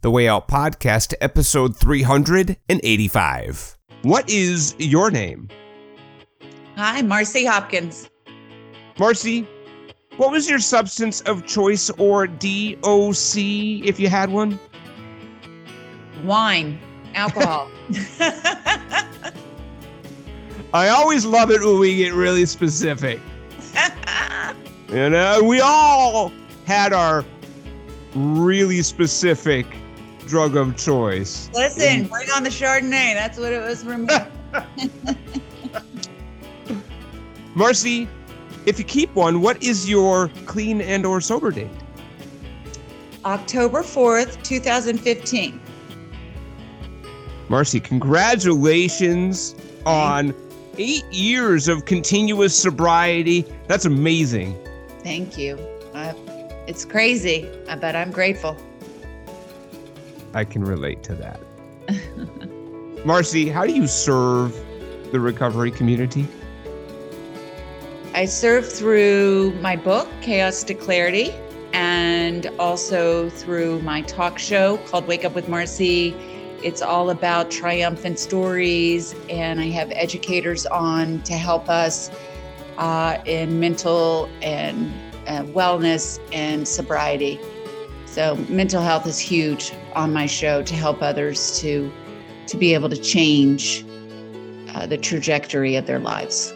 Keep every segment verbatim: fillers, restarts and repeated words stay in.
The Way Out Podcast, episode three hundred eighty-five. What is your name? Hi, Marcy Hopkins. Marcy, what was your substance of choice, or D O C, if you had one? Wine, alcohol. I always love it when we get really specific. You know, we all had our really specific drug of choice. Listen, bring on the Chardonnay. That's what it was for me. Marcy, if you keep one, what is your clean and or sober date? October fourth, twenty fifteen. Marcy, congratulations on eight years of continuous sobriety. That's amazing. Thank you. Uh, it's crazy, but I'm grateful. I can relate to that. Marcy, how do you serve the recovery community? I serve through my book, Chaos to Clarity, and also through my talk show called Wake Up with Marcy. It's all about triumphant stories, and I have educators on to help us uh, in mental and uh, wellness and sobriety. So mental health is huge on my show to help others to, to be able to change uh, the trajectory of their lives.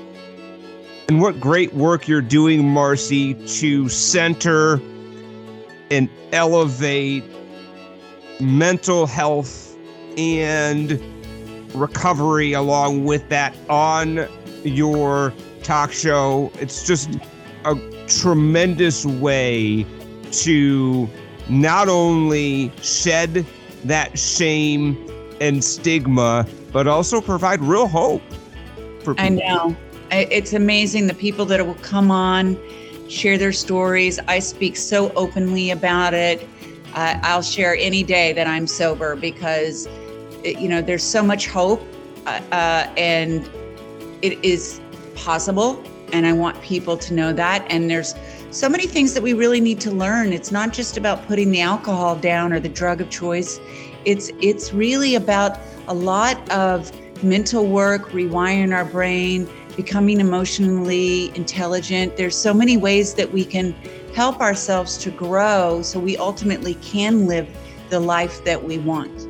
And what great work you're doing, Marcy, to center and elevate mental health and recovery along with that on your talk show. It's just a tremendous way to not only shed that shame and stigma, but also provide real hope for people. I know. It's amazing the people that will come on, share their stories. I speak so openly about it. Uh, I'll share any day that I'm sober because, it, you know, there's so much hope uh, uh, and it is possible. And I want people to know that. And there's so many things that we really need to learn. It's not just about putting the alcohol down or the drug of choice. It's it's really about a lot of mental work, rewiring our brain, becoming emotionally intelligent. There's so many ways that we can help ourselves to grow so we ultimately can live the life that we want.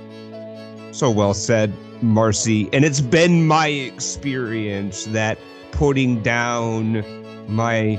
So well said, Marcy. And it's been my experience that putting down my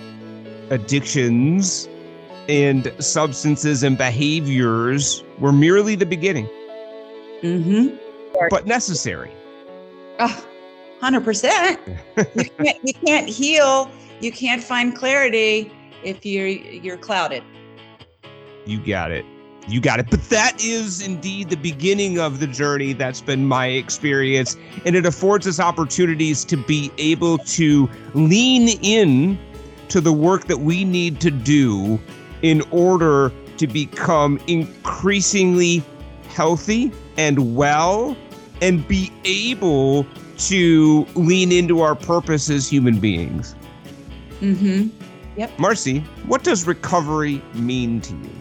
addictions and substances and behaviors were merely the beginning. Mm-hmm. But necessary. Oh, one hundred percent. You can't, you can't heal. You can't find clarity if you're you're clouded. You got it. You got it. But that is indeed the beginning of the journey. That's been my experience. And it affords us opportunities to be able to lean in to the work that we need to do in order to become increasingly healthy and well and be able to lean into our purpose as human beings. Mm-hmm. Yep. Marcy, what does recovery mean to you?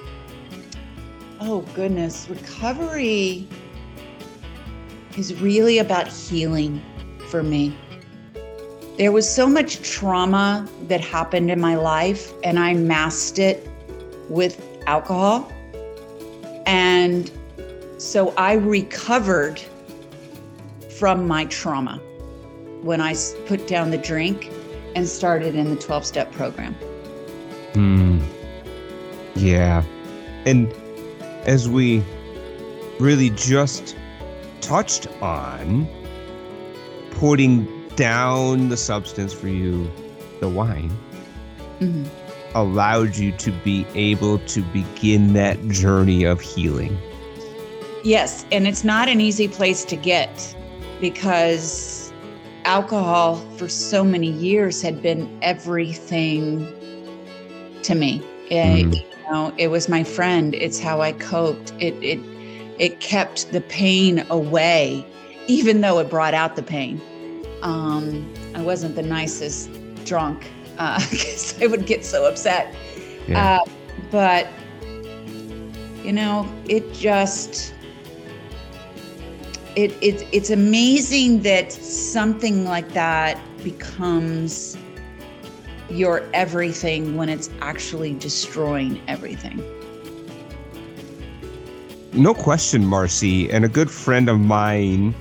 Oh, goodness. Recovery is really about healing for me. There was so much trauma that happened in my life, and I masked it with alcohol. And so I recovered from my trauma when I put down the drink and started in the twelve-step program. Hmm. Yeah. And as we really just touched on, putting down the substance for you, the wine, mm-hmm. allowed you to be able to begin that journey of healing. Yes, and it's not an easy place to get because alcohol for so many years had been everything to me. It, Mm. you know, it was my friend. It's how I coped. It it it kept the pain away, even though it brought out the pain. Um, I wasn't the nicest drunk because uh, I would get so upset. Yeah. Uh, but You know, it just, it, it it's amazing that something like that becomes your everything when it's actually destroying everything. No question, Marcy. And a good friend of mine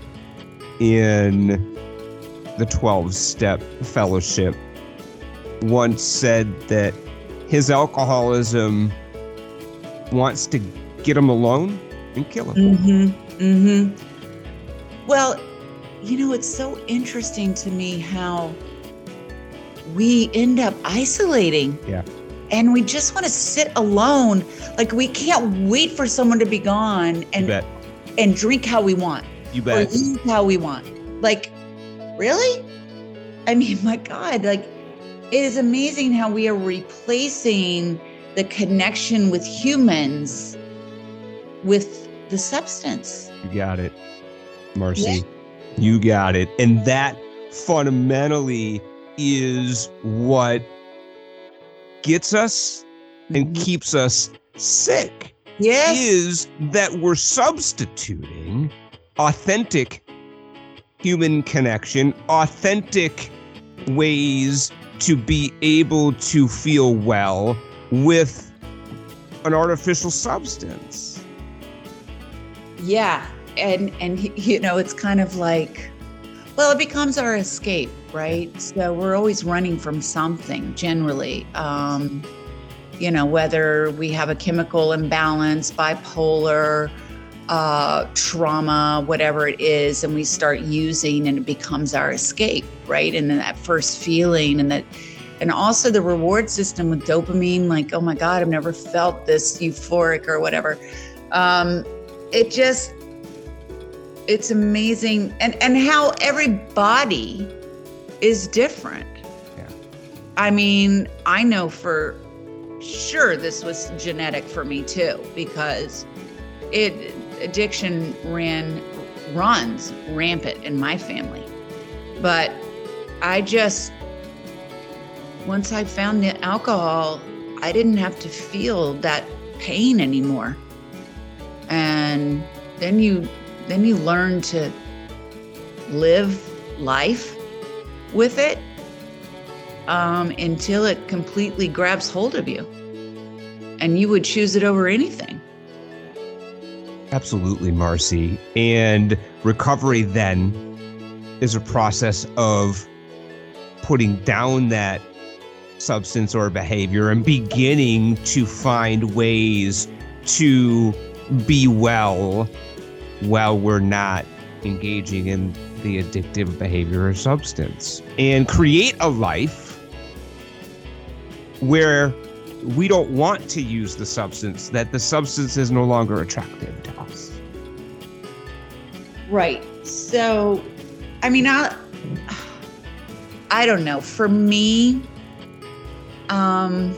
in the twelve-step fellowship once said that his alcoholism wants to get him alone and kill him. Mm-hmm. Mm-hmm. Well, you know, it's so interesting to me how we end up isolating. Yeah. And we just want to sit alone. Like we can't wait for someone to be gone and and drink how we want. You bet. Or eat how we want. Like, really? I mean, my God, like it is amazing how we are replacing the connection with humans with the substance. You got it, Marcy. Yeah. You got it. And that fundamentally is what gets us and Mhm. keeps us sick. Yes. Is that we're substituting authentic human connection, authentic ways to be able to feel well with an artificial substance. Yeah. And, and, you know, it's kind of like, well, it becomes our escape, right? So we're always running from something generally. Um, you know, whether we have a chemical imbalance, bipolar, uh, trauma, whatever it is, and we start using and it becomes our escape, right? And then that first feeling and that, and also the reward system with dopamine, like, oh my God, I've never felt this euphoric or whatever. Um, it just, it's amazing. And, and how every body is different. Yeah. I mean, I know for sure this was genetic for me too, because it addiction ran runs rampant in my family. But I just, once I found the alcohol, I didn't have to feel that pain anymore. And then you then you learn to live life with it um, until it completely grabs hold of you. And you would choose it over anything. Absolutely, Marcy. And recovery then is a process of putting down that substance or behavior and beginning to find ways to be well while we're not engaging in the addictive behavior or substance, and create a life where we don't want to use the substance, that the substance is no longer attractive to us. Right. So, I mean, I, I don't know. For me, um,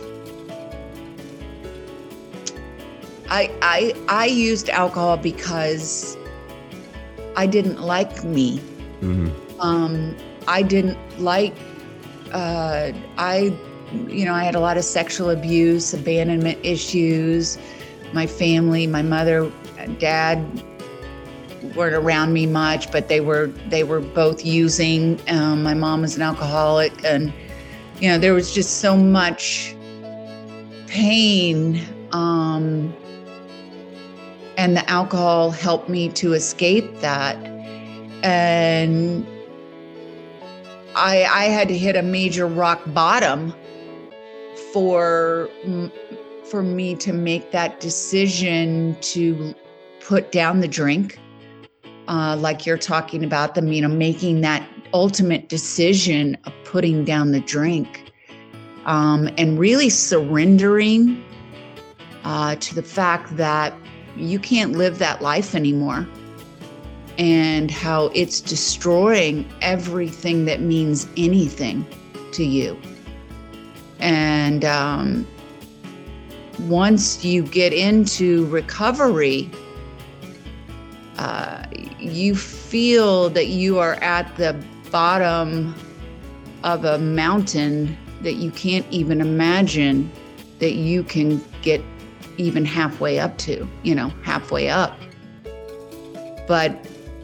I, I, I used alcohol because I didn't like me. Mm-hmm. Um, I didn't like, uh, I, you know, I had a lot of sexual abuse, abandonment issues. My family, my mother, dad weren't around me much, but they were, they were both using. Um, my mom was an alcoholic, and, you know, there was just so much pain. Um, and the alcohol helped me to escape that. And I, I had to hit a major rock bottom for, for me to make that decision to put down the drink. Uh, like you're talking about, them, you know, making that ultimate decision of putting down the drink, um, and really surrendering uh, to the fact that you can't live that life anymore, and how it's destroying everything that means anything to you. And um, once you get into recovery, uh, you feel that you are at the bottom of a mountain that you can't even imagine that you can get, even halfway up to, you know, halfway up. But,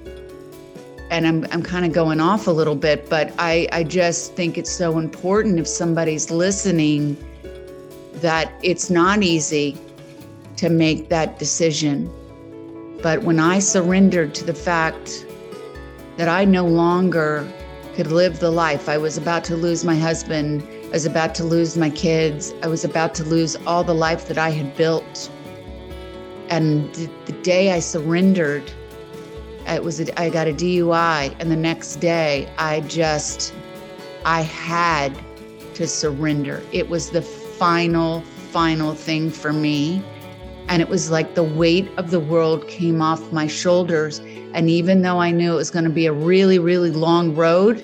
and I'm I'm kind of going off a little bit, but I, I just think it's so important if somebody's listening that it's not easy to make that decision. But when I surrendered to the fact that I no longer could live the life, I was about to lose my husband, I was about to lose my kids, I was about to lose all the life that I had built. And the, the day I surrendered, it was a, I got a D U I, and the next day I just, I had to surrender. It was the final, final thing for me. And it was like the weight of the world came off my shoulders. And even though I knew it was going to be a really, really long road,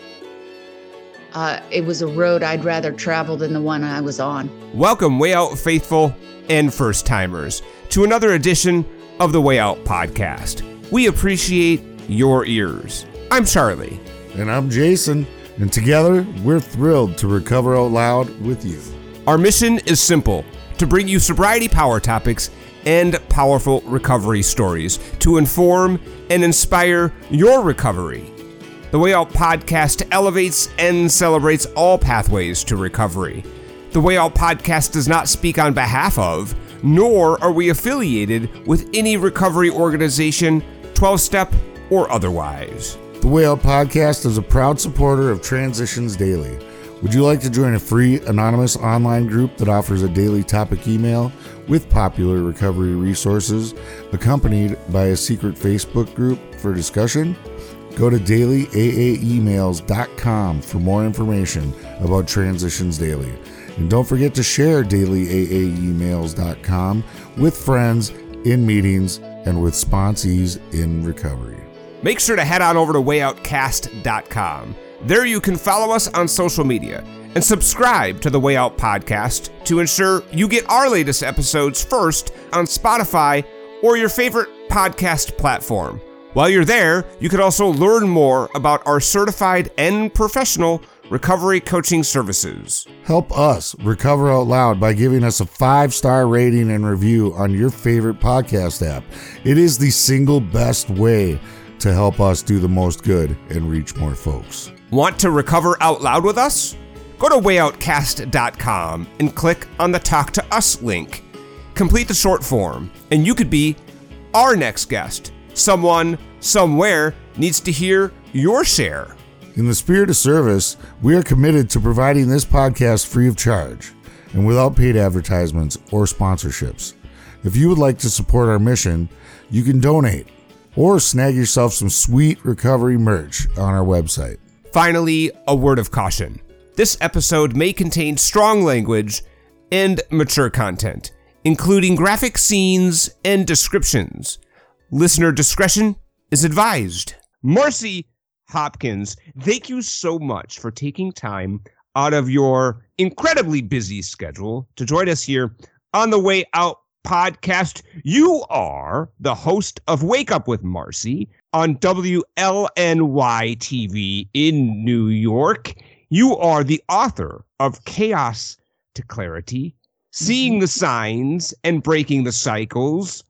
uh, it was a road I'd rather travel than the one I was on. Welcome, Way Out faithful and first timers, to another edition of the Way Out podcast. We appreciate your ears. I'm Charlie. And I'm Jason. And together, we're thrilled to recover out loud with you. Our mission is simple: to bring you sobriety power topics and powerful recovery stories to inform and inspire your recovery. The Way Out podcast elevates and celebrates all pathways to recovery. The Way Out podcast does not speak on behalf of, nor are we affiliated with any recovery organization, twelve-step or otherwise. The Way Out podcast is a proud supporter of Transitions Daily. Would you like to join a free, anonymous online group that offers a daily topic email with popular recovery resources, accompanied by a secret Facebook group for discussion? Go to daily a a emails dot com for more information about Transitions Daily. And don't forget to share daily a a emails dot com with friends, in meetings, and with sponsees in recovery. Make sure to head on over to way out cast dot com. There you can follow us on social media and subscribe to the Way Out podcast to ensure you get our latest episodes first on Spotify or your favorite podcast platform. While you're there, you can also learn more about our certified and professional recovery coaching services. Help us recover out loud by giving us a five-star rating and review on your favorite podcast app. It is the single best way to help us do the most good and reach more folks. Want to recover out loud with us? Go to way out cast dot com and click on the Talk to Us link. Complete the short form, and you could be our next guest. Someone, somewhere, needs to hear your share. In the spirit of service, we are committed to providing this podcast free of charge and without paid advertisements or sponsorships. If you would like to support our mission, you can donate or snag yourself some sweet recovery merch on our website. Finally, a word of caution. This episode may contain strong language and mature content, including graphic scenes and descriptions. Listener discretion is advised. Marcy Hopkins, thank you so much for taking time out of your incredibly busy schedule to join us here on the Way Out podcast. You are the host of Wake Up with Marcy on W L N Y T V in New York. You are the author of Chaos to Clarity, Seeing the Signs and Breaking the Cycles.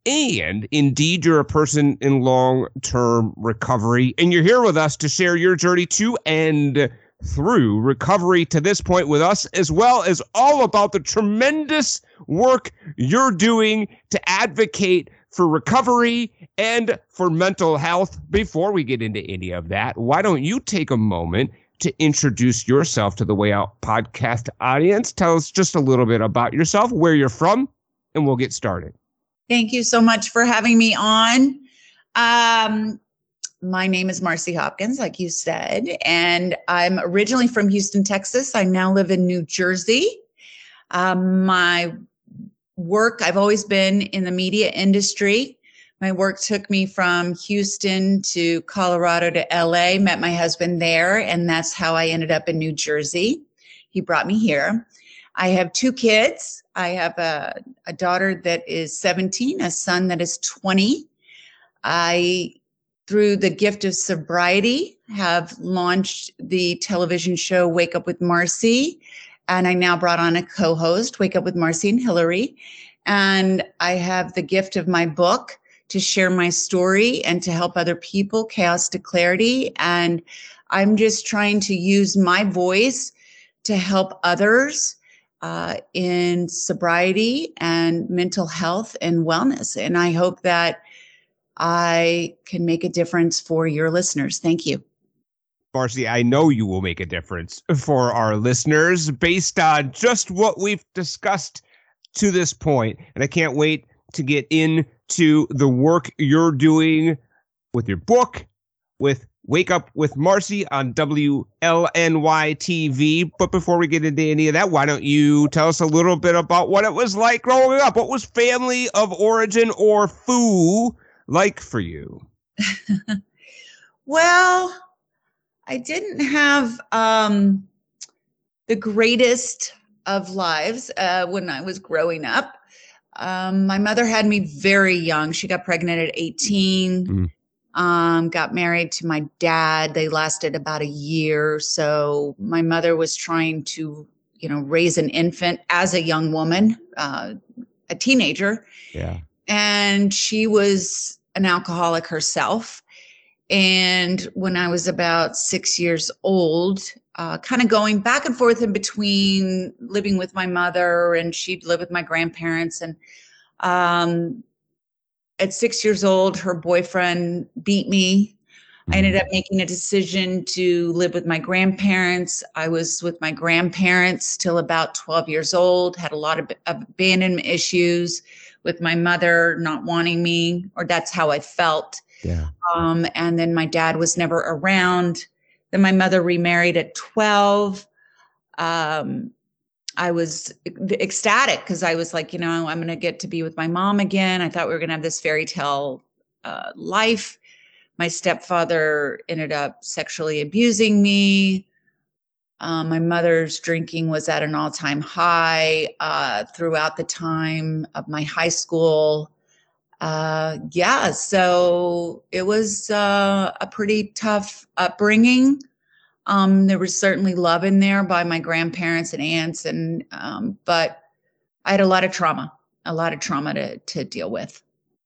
And indeed, you're a person in long-term recovery, and you're here with us to share your journey to and through recovery to this point with us, as well as all about the tremendous work you're doing to advocate for recovery and for mental health. Before we get into any of that, why don't you take a moment to introduce yourself to the Way Out podcast audience? Tell us just a little bit about yourself, where you're from, and we'll get started. Thank you so much for having me on. Um, my name is Marcy Hopkins, like you said, and I'm originally from Houston, Texas. I now live in New Jersey. Um, my work, I've always been in the media industry. My work took me from Houston to Colorado to L A, met my husband there, and that's how I ended up in New Jersey. He brought me here. I have two kids. I have a, a daughter that is seventeen, a son that is twenty. I, through the gift of sobriety, have launched the television show Wake Up with Marcy, and I now brought on a co-host, Wake Up with Marcy and Hillary. And I have the gift of my book to share my story and to help other people, Chaos to Clarity. And I'm just trying to use my voice to help others uh, in sobriety and mental health and wellness. And I hope that I can make a difference for your listeners. Thank you. Marcy, I know you will make a difference for our listeners based on just what we've discussed to this point. And I can't wait to get into the work you're doing with your book, with Wake Up with Marcy on W L N Y T V. But before we get into any of that, why don't you tell us a little bit about what it was like growing up? What was family of origin, or F O O, like for you? Well, I didn't have um, the greatest of lives uh, when I was growing up. Um, my mother had me very young. She got pregnant at eighteen, mm. um, got married to my dad. They lasted about a year. So my mother was trying to, you know, raise an infant as a young woman, uh, a teenager. Yeah. And she was an alcoholic herself. And when I was about six years old, uh, kind of going back and forth in between living with my mother, and she'd live with my grandparents. And um, at six years old, her boyfriend beat me. I ended up making a decision to live with my grandparents. I was with my grandparents till about twelve years old, had a lot of abandonment issues with my mother not wanting me, or that's how I felt. Yeah. Um, and then my dad was never around. Then my mother remarried at twelve. Um, I was ecstatic because I was like, you know, I'm going to get to be with my mom again. I thought we were going to have this fairy tale uh, life. My stepfather ended up sexually abusing me. Um, my mother's drinking was at an all-time high uh, throughout the time of my high school. Uh, yeah, so it was uh, a pretty tough upbringing. Um, there was certainly love in there by my grandparents and aunts, and um, but I had a lot of trauma, a lot of trauma to to deal with.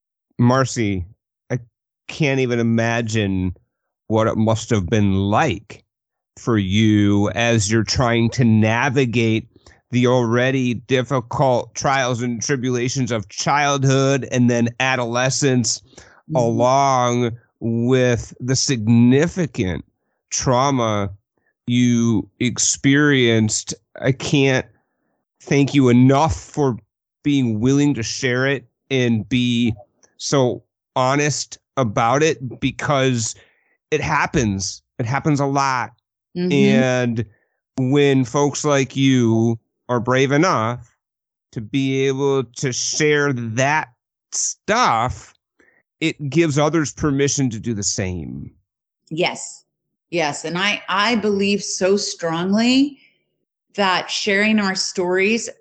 Marcy, I can't even imagine what it must have been like for you as you're trying to navigate the already difficult trials and tribulations of childhood and then adolescence, mm-hmm. along with the significant trauma you experienced. I can't thank you enough for being willing to share it and be so honest about it, because it happens. It happens a lot. Mm-hmm. And when folks like you are brave enough to be able to share that stuff, it gives others permission to do the same. Yes. Yes. And I, I believe so strongly that sharing our stories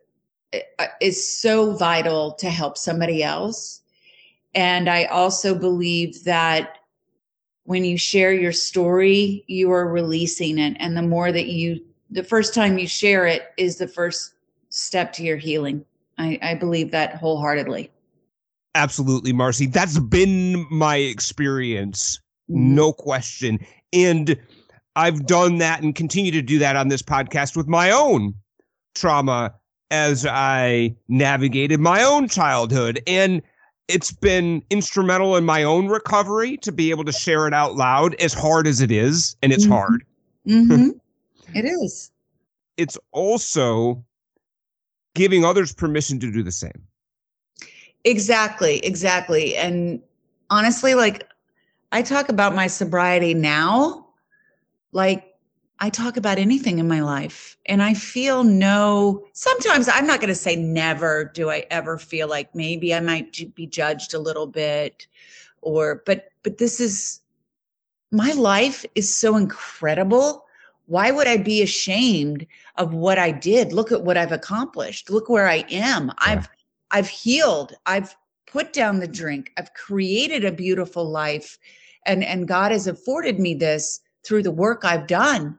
is so vital to help somebody else. And I also believe that when you share your story, you are releasing it. And the more that you, the first time you share it is the first step to your healing. I, I believe that wholeheartedly. Absolutely, Marcy. That's been my experience. Mm-hmm. No question. And I've done that and continue to do that on this podcast with my own trauma as I navigated my own childhood. And it's been instrumental in my own recovery to be able to share it out loud, as hard as it is. And it's mm-hmm. hard. Mm-hmm. It is. It's also giving others permission to do the same. Exactly. Exactly. And honestly, like, I talk about my sobriety now, like I talk about anything in my life, and I feel no, sometimes I'm not going to say never do I ever feel like maybe I might be judged a little bit, or, but, but this is, my life is so incredible. Why would I be ashamed of what I did? Look at what I've accomplished. Look where I am. Yeah. I've, I've healed. I've put down the drink. I've created a beautiful life, and, and God has afforded me this through the work I've done.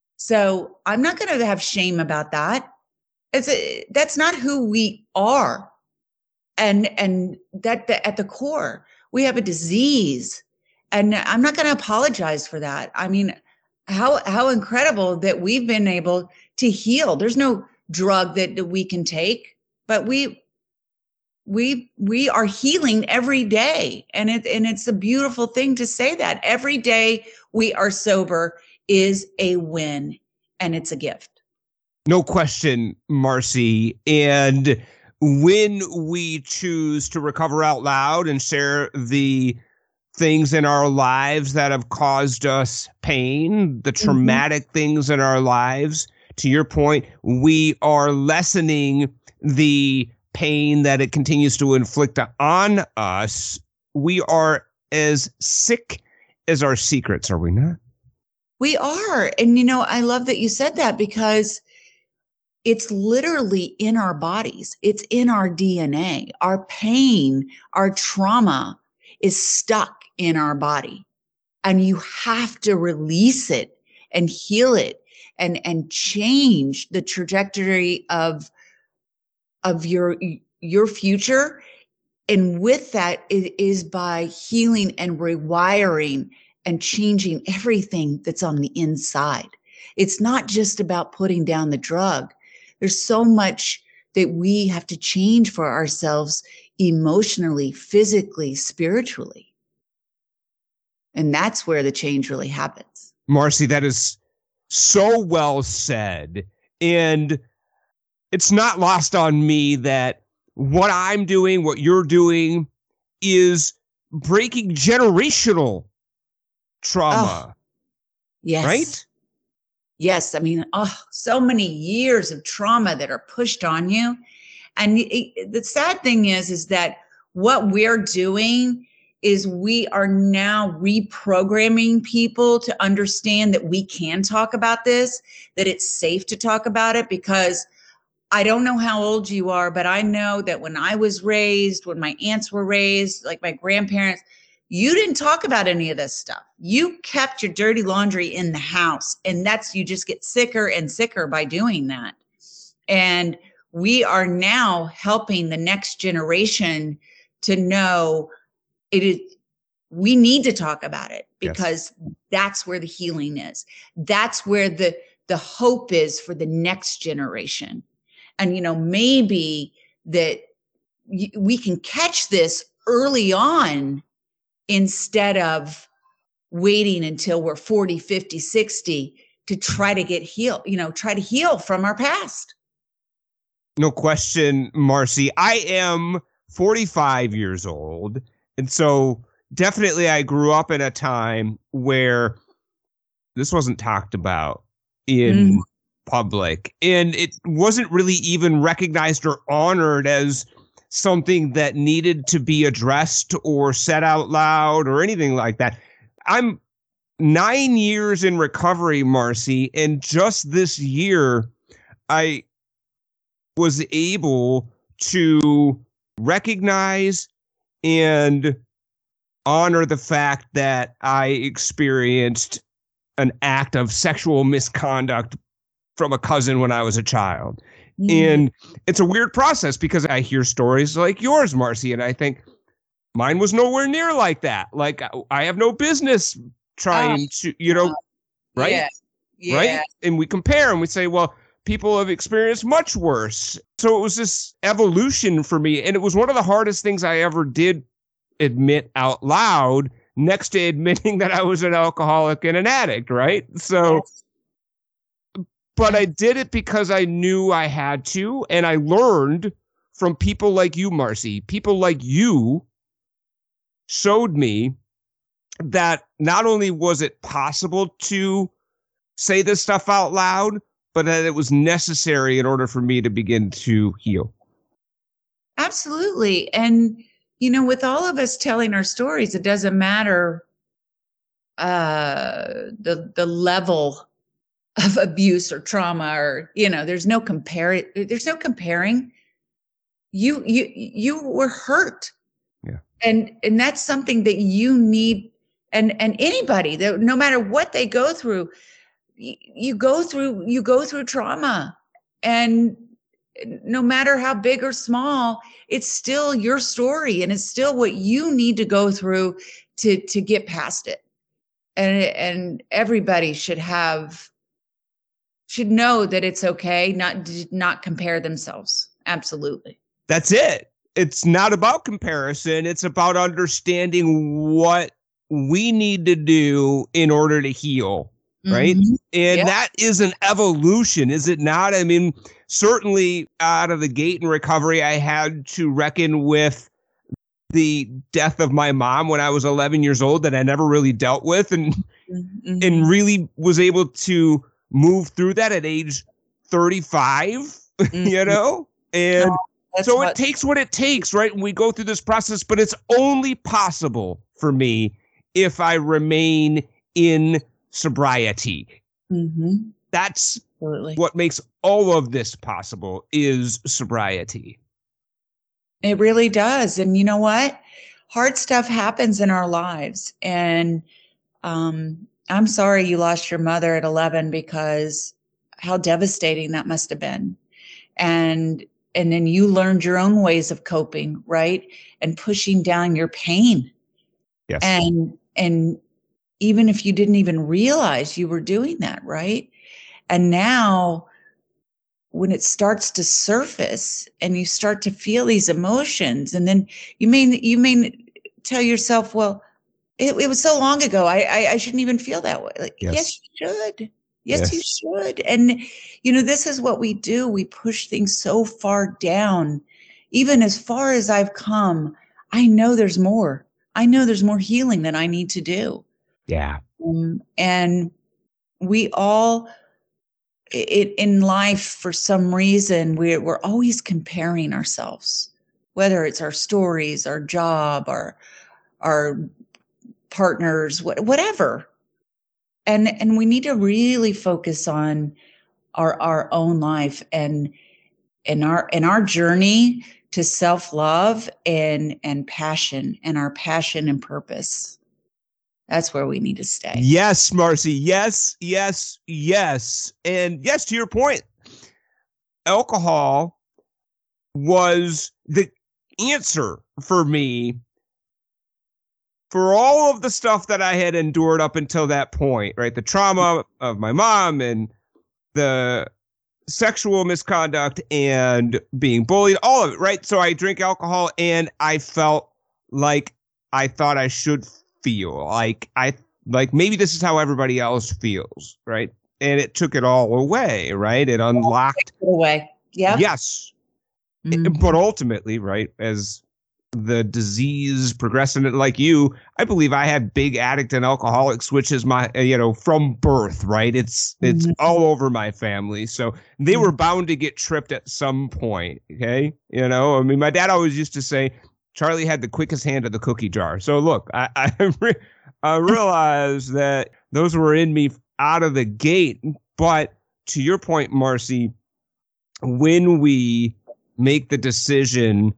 So I'm not going to have shame about that. It's a, that's not who we are. And, and that, that at the core, we have a disease, and I'm not going to apologize for that. I mean, how, how incredible that we've been able to heal. There's no drug that, that we can take, but we, we, we are healing every day. And it, and it's a beautiful thing to say that every day we are sober is a win, and it's a gift. No question, Marcy. And when we choose to recover out loud and share the things in our lives that have caused us pain, the traumatic mm-hmm. things in our lives, to your point, we are lessening the pain that it continues to inflict on us. We are as sick as our secrets, are we not? We are. And, you know, I love that you said that, because it's literally in our bodies. It's in our D N A. Our pain, our trauma is stuck in our body, and you have to release it and heal it and, and change the trajectory of, of your, your future. And with that, it is by healing and rewiring and changing everything that's on the inside. It's not just about putting down the drug. There's so much that we have to change for ourselves emotionally, physically, spiritually. And that's where the change really happens. Marcy, that is so well said. And it's not lost on me that what I'm doing, what you're doing, is breaking generational trauma. Oh, yes. Right? Yes. I mean, oh, so many years of trauma that are pushed on you. And it, the sad thing is, is that what we're doing is we are now reprogramming people to understand that we can talk about this, that it's safe to talk about it. Because I don't know how old you are, but I know that when I was raised, when my aunts were raised, like my grandparents, you didn't talk about any of this stuff. You kept your dirty laundry in the house, and that's, you just get sicker and sicker by doing that. And we are now helping the next generation to know it is, we need to talk about it, because yes. that's where the healing is. That's where the, the hope is for the next generation. And, you know, maybe that we can catch this early on, instead of waiting until we're forty, fifty, sixty to try to get healed, you know, try to heal from our past. No question, Marcy. I am forty-five years old. And so definitely I grew up in a time where this wasn't talked about in mm. public. And it wasn't really even recognized or honored as something that needed to be addressed or said out loud or anything like that. I'm nine years in recovery, Marcy, and just this year, I was able to recognize and honor the fact that I experienced an act of sexual misconduct from a cousin when I was a child. And it's a weird process, because I hear stories like yours, Marcy, and I think mine was nowhere near like that. Like, I have no business trying oh, to, you know, uh, right? Yeah, yeah. Right? And we compare and we say, well, people have experienced much worse. So it was this evolution for me. And it was one of the hardest things I ever did admit out loud, next to admitting that I was an alcoholic and an addict, right? So... Yes. But I did it because I knew I had to, and I learned from people like you, Marcy. People like you showed me that not only was it possible to say this stuff out loud, but that it was necessary in order for me to begin to heal. Absolutely. And, you know, with all of us telling our stories, it doesn't matter uh, the the level of abuse or trauma, or, you know, there's no compare, there's no comparing. You, you, you were hurt. Yeah. And, and that's something that you need. And, and anybody that, no matter what they go through, you, you go through, you go through trauma, and no matter how big or small, it's still your story, and it's still what you need to go through to to get past it. And and everybody should have should know that it's okay not to not compare themselves. Absolutely. That's it. It's not about comparison. It's about understanding what we need to do in order to heal, right? Mm-hmm. And yeah. that is an evolution, is it not? I mean, certainly out of the gate in recovery, I had to reckon with the death of my mom when I was eleven years old that I never really dealt with, and mm-hmm. and really was able to move through that at age thirty-five, mm-hmm. you know? And oh, so it takes what it takes, right? And we go through this process, but it's only possible for me if I remain in sobriety. Mm-hmm. That's Absolutely. What makes all of this possible is sobriety. It really does. And you know what? Hard stuff happens in our lives. And um, I'm sorry you lost your mother at eleven, because how devastating that must have been. And and then you learned your own ways of coping, right? And pushing down your pain. Yes. And and even if you didn't even realize you were doing that, right? And now when it starts to surface and you start to feel these emotions, and then you may you may tell yourself, well, it, it was so long ago, I, I I shouldn't even feel that way. Like, yes, yes you should. Yes, yes, you should. And, you know, this is what we do. We push things so far down. Even as far as I've come, I know there's more. I know there's more healing that I need to do. Yeah. Um, and we all, it, in life, for some reason, we're, we're always comparing ourselves, whether it's our stories, our job, our, our partners, whatever. And and we need to really focus on our our own life and and our and our journey to self-love and and passion and our passion and purpose. That's where we need to stay. Yes, Marcy. Yes, yes, yes. And yes, to your point, alcohol was the answer for me for all of the stuff that I had endured up until that point, right? The trauma of my mom and the sexual misconduct and being bullied, all of it, right? So I drink alcohol and I felt like I thought I should feel like I, like maybe this is how everybody else feels, right? And it took it all away, right? It unlocked. It away. Yeah. Yes. Mm-hmm. It, but ultimately, right, as the disease progressing like you, I believe I had big addict and alcoholic switches my, you know, from birth, right? It's, it's mm-hmm. all over my family. So they mm-hmm. were bound to get tripped at some point. Okay. You know, I mean, my dad always used to say, Charlie had the quickest hand of the cookie jar. So look, I, I, re- I realized that those were in me out of the gate. But to your point, Marcy, when we make the decision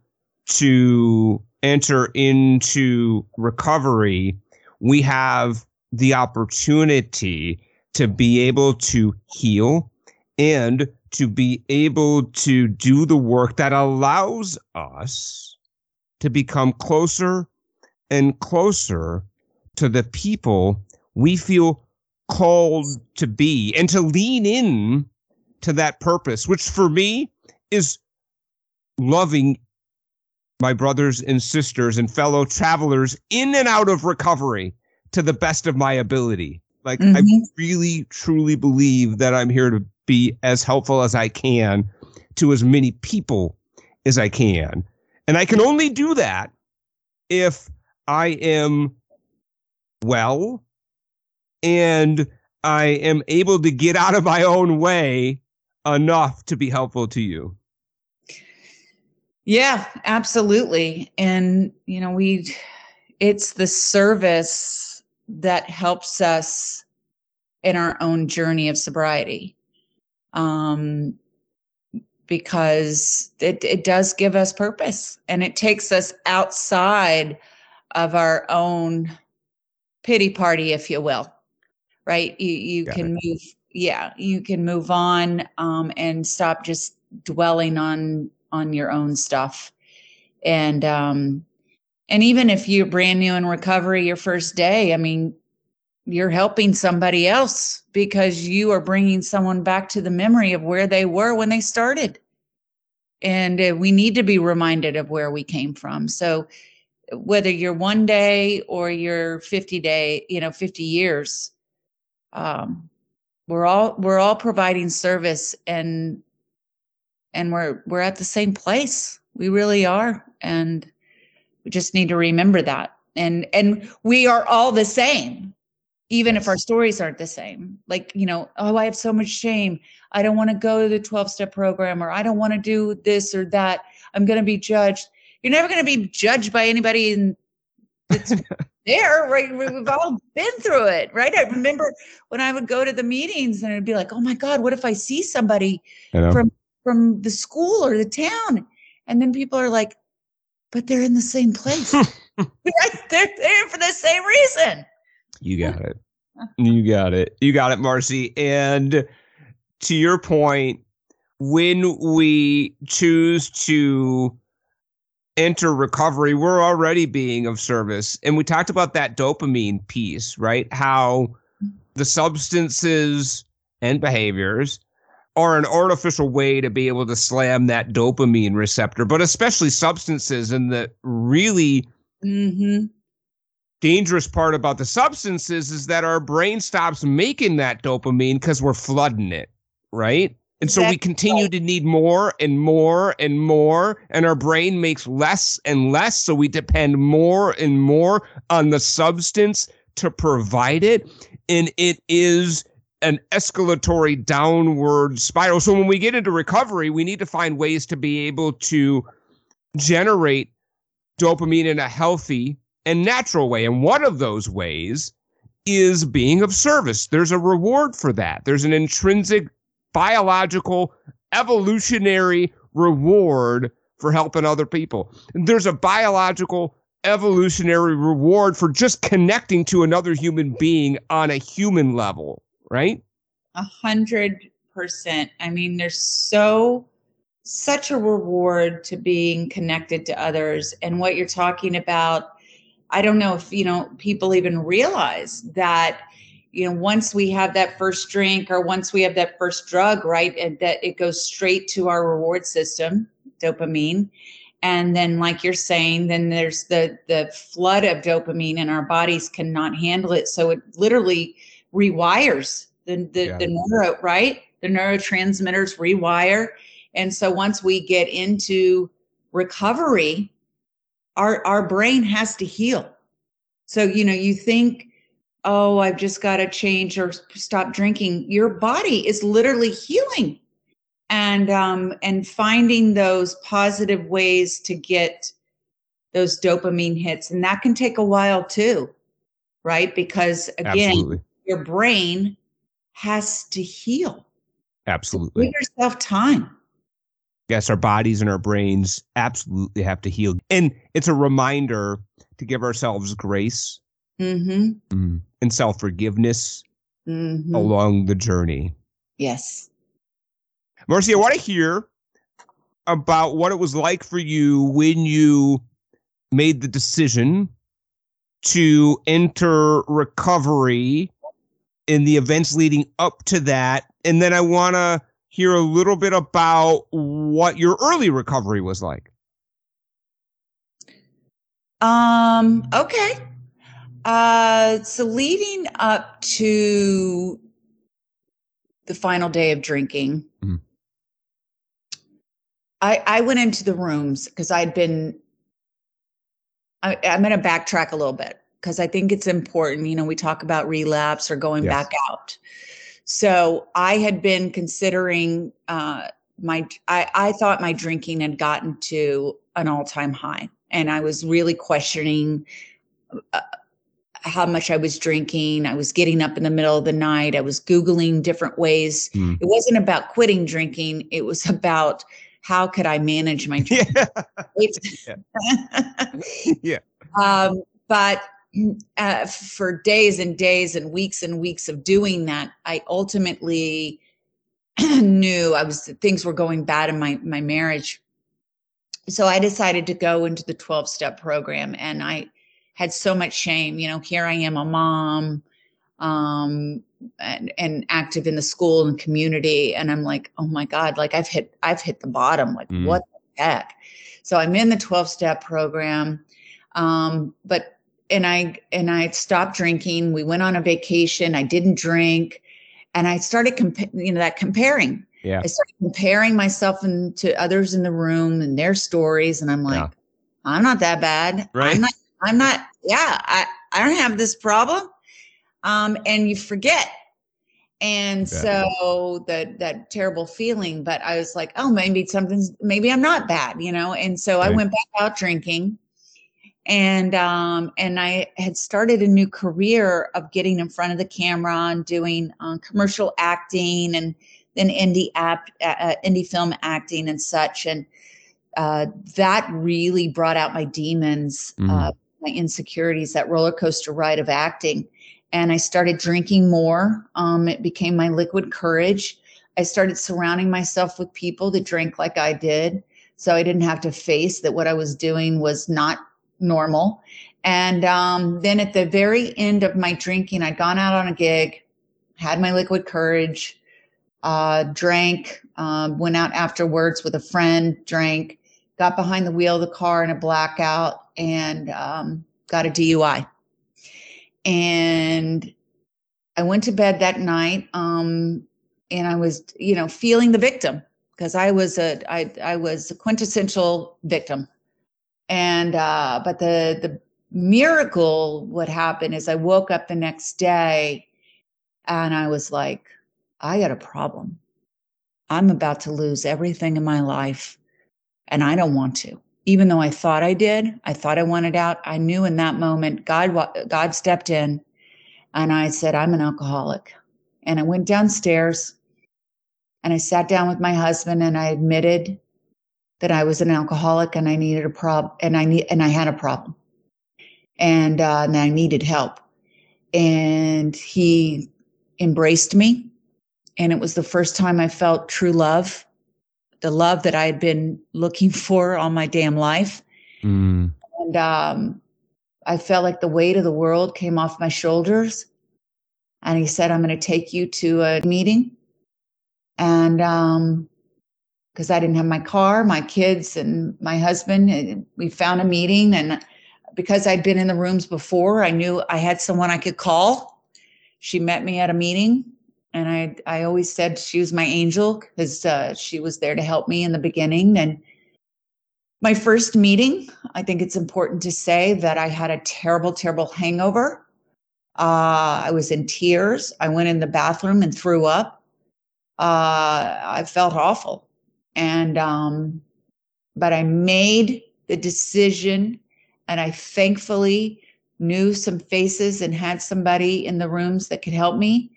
to enter into recovery, we have the opportunity to be able to heal and to be able to do the work that allows us to become closer and closer to the people we feel called to be, and to lean in to that purpose, which for me is loving my brothers and sisters and fellow travelers in and out of recovery to the best of my ability. Like, mm-hmm. I really, truly believe that I'm here to be as helpful as I can to as many people as I can. And I can only do that if I am well and I am able to get out of my own way enough to be helpful to you. Yeah, absolutely. And, you know, we, it's the service that helps us in our own journey of sobriety. Um, because it, it does give us purpose, and it takes us outside of our own pity party, if you will, right? You, you can it. move. Yeah, you can move on um, and stop just dwelling on on your own stuff. And um, and even if you're brand new in recovery, your first day, I mean, you're helping somebody else because you are bringing someone back to the memory of where they were when they started. And uh, we need to be reminded of where we came from. So whether you're one day or you're fifty day, you know, fifty years, um, we're all we're all providing service, and and we're we're at the same place. We really are, and we just need to remember that. And and we are all the same, even yes. if our stories aren't the same. Like, you know, oh, I have so much shame. I don't want to go to the twelve-step program, or I don't want to do this or that. I'm going to be judged. You're never going to be judged by anybody in that's there, right? We've all been through it, right? I remember when I would go to the meetings and it'd be like, oh my God, what if I see somebody from from the school or the town? And then people are like, but they're in the same place. Right? They're there for the same reason. You got it. You got it. You got it, Marcy. And to your point, when we choose to enter recovery, we're already being of service. And we talked about that dopamine piece, right? How the substances and behaviors are an artificial way to be able to slam that dopamine receptor, but especially substances. And the really mm-hmm. dangerous part about the substances is that our brain stops making that dopamine because we're flooding it, right? And exactly. So we continue to need more and more and more, and our brain makes less and less. So we depend more and more on the substance to provide it. And it is an escalatory downward spiral. So when we get into recovery, we need to find ways to be able to generate dopamine in a healthy and natural way. And one of those ways is being of service. There's a reward for that. There's an intrinsic biological evolutionary reward for helping other people. There's a biological evolutionary reward for just connecting to another human being on a human level, right? A hundred percent. I mean, there's so such a reward to being connected to others. And what you're talking about, I don't know if, you know, people even realize that, you know, once we have that first drink or once we have that first drug, right, and that it goes straight to our reward system, dopamine. And then, like you're saying, then there's the the flood of dopamine and our bodies cannot handle it. So it literally rewires the, the, yeah. the neuro, right? The neurotransmitters rewire. And so once we get into recovery, our, our brain has to heal. So, you know, you think, oh, I've just got to change or stop drinking. Your body is literally healing and um, and finding those positive ways to get those dopamine hits. And that can take a while too, right? Because again, Absolutely. Your brain has to heal. Absolutely. So give yourself time. Yes, our bodies and our brains absolutely have to heal. And it's a reminder to give ourselves grace. Mm-hmm. Mm. And self-forgiveness mm-hmm. along the journey. Yes. Marcy, I want to hear about what it was like for you when you made the decision to enter recovery in the events leading up to that. And then I want to hear a little bit about what your early recovery was like. Um, okay. Uh, so leading up to the final day of drinking, mm-hmm. I, I went into the rooms because I'd been, I, I'm going to backtrack a little bit because I think it's important. You know, we talk about relapse or going yes. back out. So I had been considering uh, my, I, I thought my drinking had gotten to an all-time high, and I was really questioning uh, how much I was drinking. I was getting up in the middle of the night. I was Googling different ways. Mm. It wasn't about quitting drinking. It was about how could I manage my drinking. Yeah. yeah. yeah. Um, but uh, for days and days and weeks and weeks of doing that, I ultimately knew I was, things were going bad in my, my marriage. So I decided to go into the twelve step program, and I had so much shame. You know, here I am, a mom, um, and, and active in the school and community. And I'm like, oh my God, like I've hit, I've hit the bottom. Like, mm. what the heck? So I'm in the twelve step program. Um, but, and I, and I stopped drinking. We went on a vacation. I didn't drink. And I started, compa- you know, that comparing. Yeah. I started comparing myself in, to others in the room and their stories. And I'm like, yeah. I'm not that bad. Right. I'm not, I'm not, yeah, I, I don't have this problem. Um, and you forget. And so that, that terrible feeling, but I was like, oh, maybe something's, maybe I'm not bad, you know? And so right. I went back out drinking, and, um, and I had started a new career of getting in front of the camera and doing um, commercial acting, and then indie app, uh, indie film acting and such. And, uh, that really brought out my demons, mm. uh, my insecurities, that roller coaster ride of acting. And I started drinking more. Um, it became my liquid courage. I started surrounding myself with people that drank like I did, so I didn't have to face that what I was doing was not normal. And um, then at the very end of my drinking, I'd gone out on a gig, had my liquid courage, uh, drank, um, went out afterwards with a friend, drank, got behind the wheel of the car in a blackout, and um, got a D U I. And I went to bed that night, um, and I was, you know, feeling the victim, because I was a, I, I was a quintessential victim. And, uh, but the, the miracle, what happened is I woke up the next day and I was like, I got a problem. I'm about to lose everything in my life, and I don't want to. Even though I thought I did, I thought I wanted out. I knew in that moment, God, God stepped in, and I said, I'm an alcoholic. And I went downstairs and I sat down with my husband, and I admitted that I was an alcoholic, and I needed a problem, and I need, and I had a problem, and, uh, and I needed help. And he embraced me, and it was the first time I felt true love, the love that I had been looking for all my damn life. Mm. And um, I felt like the weight of the world came off my shoulders. And he said, I'm going to take you to a meeting. And um, because I didn't have my car, my kids and my husband, and we found a meeting. And because I'd been in the rooms before, I knew I had someone I could call. She met me at a meeting. And I, I always said she was my angel, because uh, she was there to help me in the beginning. And my first meeting, I think it's important to say that I had a terrible, terrible hangover. Uh, I was in tears. I went in the bathroom and threw up. Uh, I felt awful. And, um, but I made the decision, and I thankfully knew some faces and had somebody in the rooms that could help me.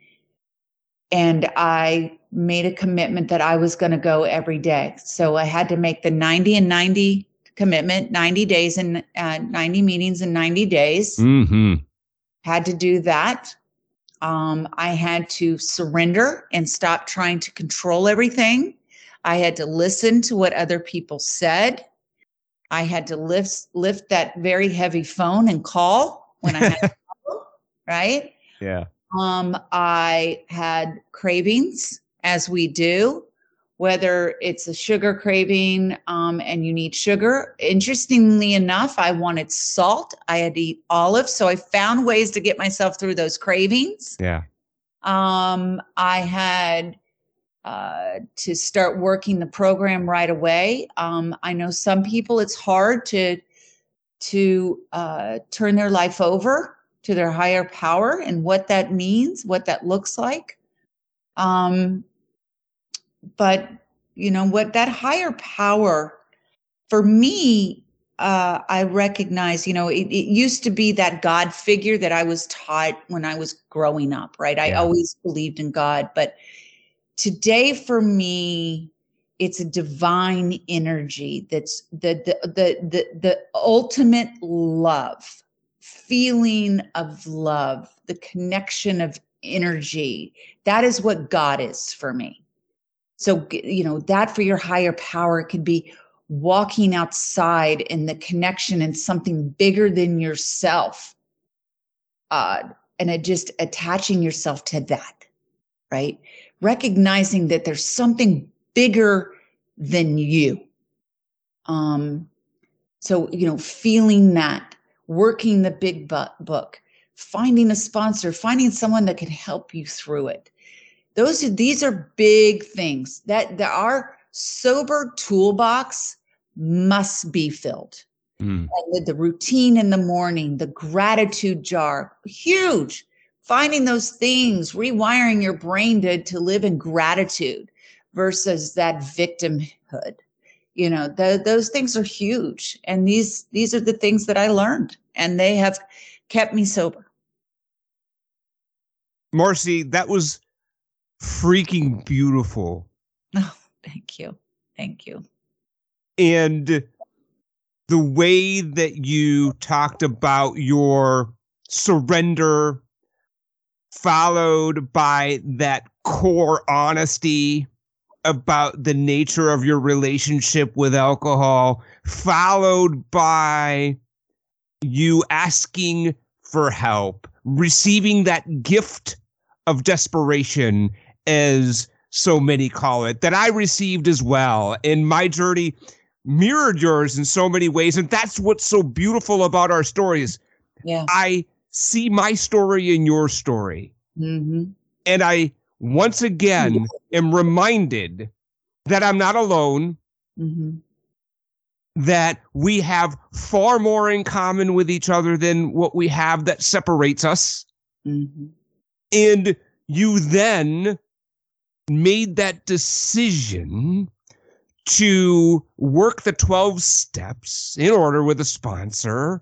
And I made a commitment that I was going to go every day. So I had to make the ninety and ninety commitment, ninety days and uh, ninety meetings in ninety days. Mm-hmm. Had to do that. Um, I had to surrender and stop trying to control everything. I had to listen to what other people said. I had to lift, lift that very heavy phone and call when I had a problem, right? Yeah. Um, I had cravings, as we do, whether it's a sugar craving, um, and you need sugar. Interestingly enough, I wanted salt. I had to eat olives. So I found ways to get myself through those cravings. Yeah. Um, I had uh, to start working the program right away. Um, I know some people, it's hard to, to uh, turn their life over to their higher power, and what that means, what that looks like. Um, but you know what, that higher power for me, uh, I recognize, you know, it, it used to be that God figure that I was taught when I was growing up, right? I yeah. always believed in God, but today for me, it's a divine energy. That's the, the, the, the, the ultimate love. Feeling of love, the connection of energy. That is what God is for me. So, you know, that for your higher power could be walking outside in the connection and something bigger than yourself. Uh, and it just attaching yourself to that, right? Recognizing that there's something bigger than you. Um, so, you know, feeling that, working the big book, finding a sponsor, finding someone that can help you through it. Those are, these are big things that, that our sober toolbox must be filled. Mm. The, the routine in the morning, the gratitude jar, huge. Finding those things, rewiring your brain to, to live in gratitude versus that victimhood. You know, the, those things are huge. And these, these are the things that I learned, and they have kept me sober. Marcy, that was freaking beautiful. Oh, thank you. Thank you. And the way that you talked about your surrender, followed by that core honesty about the nature of your relationship with alcohol, followed by you asking for help, receiving that gift of desperation, as so many call it, that I received as well. And my journey mirrored yours in so many ways. And that's what's so beautiful about our stories. Yeah. I see my story in your story. Mm-hmm. And I, once again, am reminded that I'm not alone, Mm-hmm. that we have far more in common with each other than what we have that separates us. Mm-hmm. And you then made that decision to work the twelve steps in order with a sponsor,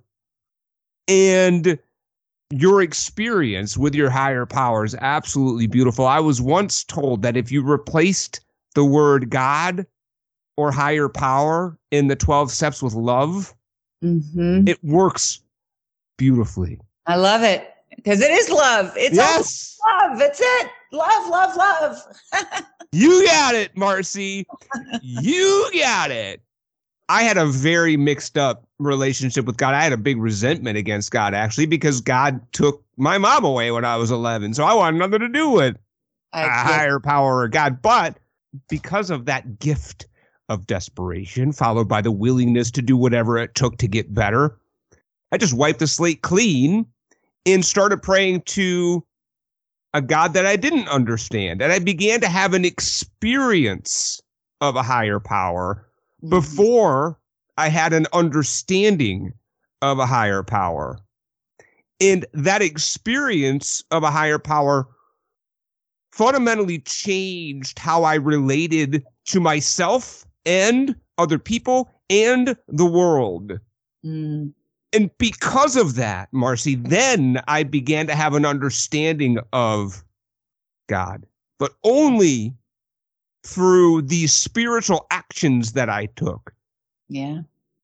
and your experience with your higher power is absolutely beautiful. I was once told that if you replaced the word God or higher power in the twelve steps with love, Mm-hmm. it works beautifully. I love it, because it is love. It's Yes. all love. It's it. Love, love, love. You got it, Marcy. You got it. I had a very mixed up relationship with God. I had a big resentment against God, actually, because God took my mom away when I was eleven. So I wanted nothing to do with I, a higher power or God. But because of that gift of desperation, followed by the willingness to do whatever it took to get better, I just wiped the slate clean and started praying to a God that I didn't understand. And I began to have an experience of a higher power before I had an understanding of a higher power. And that experience of a higher power fundamentally changed how I related to myself and other people and the world. Mm. And because of that, Marcy, then I began to have an understanding of God, but only through these spiritual actions that I took. Yeah.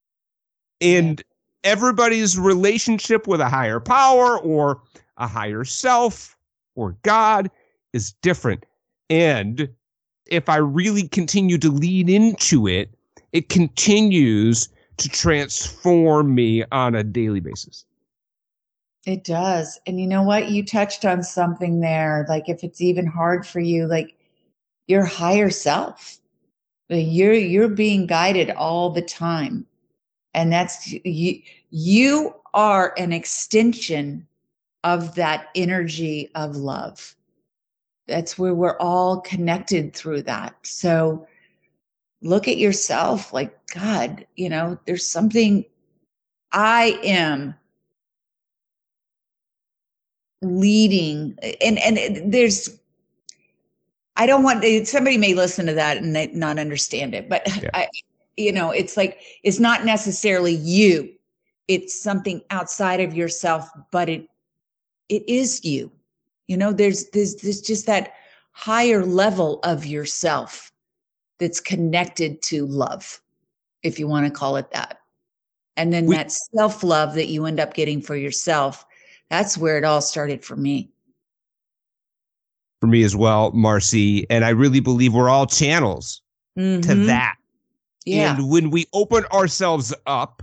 And yeah. Everybody's relationship with a higher power or a higher self or God is different. And if I really continue to lean into it, it continues to transform me on a daily basis. It does. And you know what? You touched on something there. Like, if it's even hard for you, like your higher self, you're, you're being guided all the time. And that's, you, you are an extension of that energy of love. That's where we're all connected through that. So look at yourself like, God, you know, there's something I am leading, and, and there's, I don't want, somebody may listen to that and they not understand it, but yeah. I, you know, it's like, it's not necessarily you, it's something outside of yourself, but it, it is you, you know, there's, there's, there's just that higher level of yourself that's connected to love, if you want to call it that. And then we, that self-love that you end up getting for yourself, that's where it all started for me. for me as well, Marcy. And I really believe we're all channels mm-hmm. to that. Yeah. And when we open ourselves up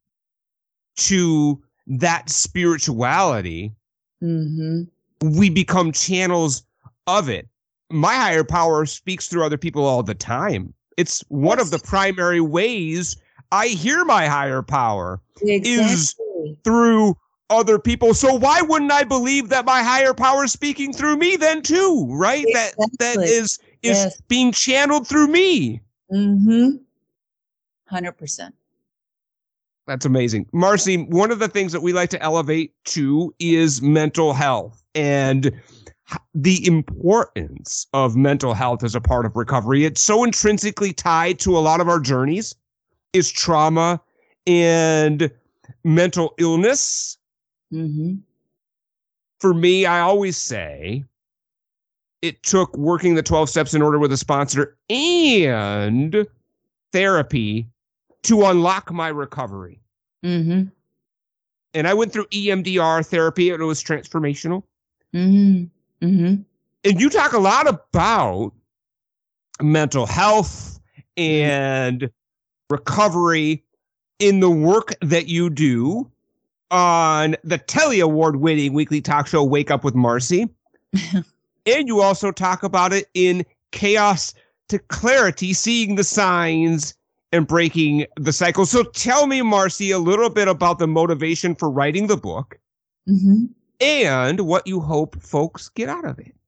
to that spirituality, mm-hmm. we become channels of it. My higher power speaks through other people all the time. It's one yes. of the primary ways I hear my higher power exactly. is through other people. So why wouldn't I believe that my higher power is speaking through me then too, right? Exactly. That that is is yes. being channeled through me. Mm-hmm. one hundred percent. That's amazing. Marcy, one of the things that we like to elevate to is mental health and the importance of mental health as a part of recovery. It's so intrinsically tied to a lot of our journeys, is trauma and mental illness. Mm-hmm. For me, I always say it took working the twelve steps in order with a sponsor and therapy to unlock my recovery. Mm-hmm. And I went through E M D R therapy, and it was transformational. Mm-hmm. Mm-hmm. And you talk a lot about mental health and recovery in the work that you do on the Telly Award-winning weekly talk show, Wake Up with Marcy. And you also talk about it in Chaos to Clarity, Seeing the Signs and Breaking the Cycle. So tell me, Marcy, a little bit about the motivation for writing the book mm-hmm. and what you hope folks get out of it.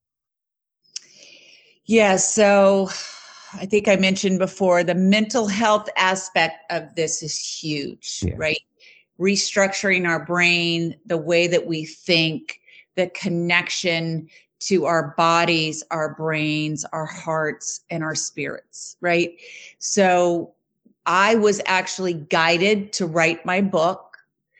Yeah, so I think I mentioned before, the mental health aspect of this is huge, yeah. right? Restructuring our brain, the way that we think, the connection to our bodies, our brains, our hearts, and our spirits, right? So I was actually guided to write my book.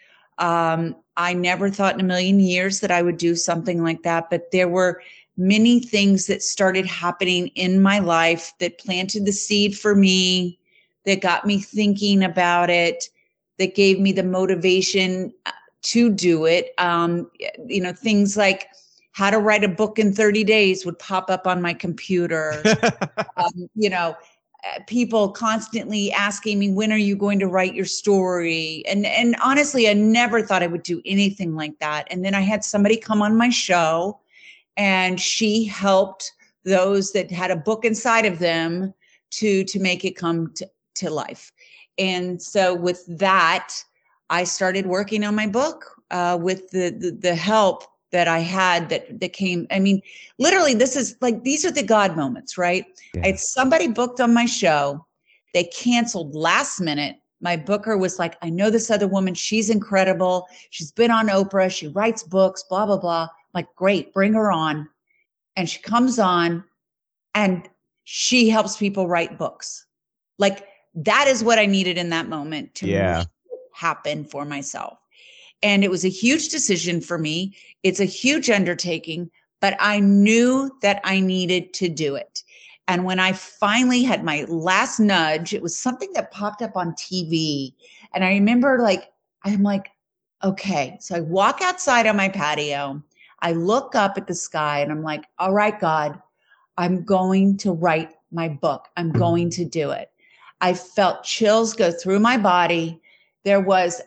Um, I never thought in a million years that I would do something like that, but there were many things that started happening in my life that planted the seed for me, that got me thinking about it, that gave me the motivation to do it. Um, you know, things like how to write a book in thirty days would pop up on my computer. um, you know, people constantly asking me, when are you going to write your story? And, and honestly, I never thought I would do anything like that. And then I had somebody come on my show, and she helped those that had a book inside of them to, to make it come to, to life. And so with that, I started working on my book uh, with the, the the help that I had that, that came. I mean, literally, this is like, these are the God moments, right? Yeah. I had somebody booked on my show. They canceled last minute. My booker was like, I know this other woman. She's incredible. She's been on Oprah. She writes books, blah, blah, blah. Like, great, bring her on. And she comes on and she helps people write books. Like, that is what I needed in that moment to yeah. make it happen for myself. And it was a huge decision for me. It's a huge undertaking, but I knew that I needed to do it. And when I finally had my last nudge, it was something that popped up on T V. And I remember like, I'm like, okay. So I walk outside on my patio. I look up at the sky and I'm like, all right, God, I'm going to write my book. I'm going to do it. I felt chills go through my body. There was